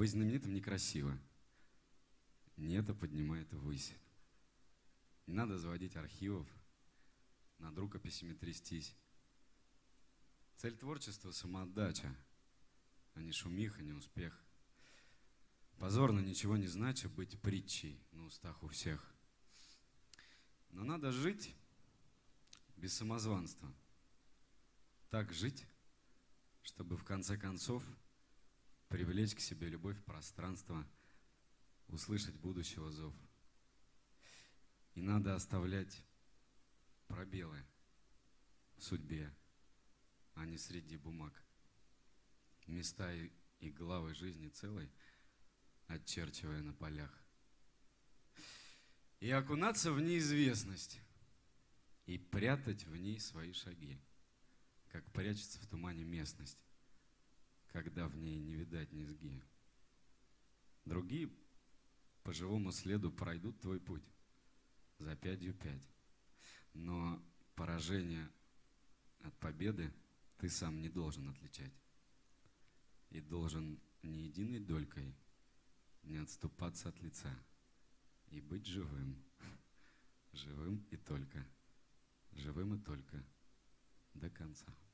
Быть знаменитым некрасиво. Не это поднимает ввысь. Не надо заводить архивов, над рукописями трястись. Цель творчества — самоотдача, а не шумиха, не успех. Позорно, ничего не знача, быть притчей на устах у всех. Но надо жить без самозванства. Так жить, чтобы в конце концов привлечь к себе любовь, пространство, услышать будущего зов. И надо оставлять пробелы в судьбе, а не среди бумаг. Места и главы жизни целой, отчерчивая на полях. И окунаться в неизвестность, и прятать в ней свои шаги, как прячется в тумане местность, когда в ней не видать низги. Другие по живому следу пройдут твой путь за 5 но поражение от победы ты сам не должен отличать. И должен ни единой долькой не отступаться от лица и быть живым, живым и только до конца.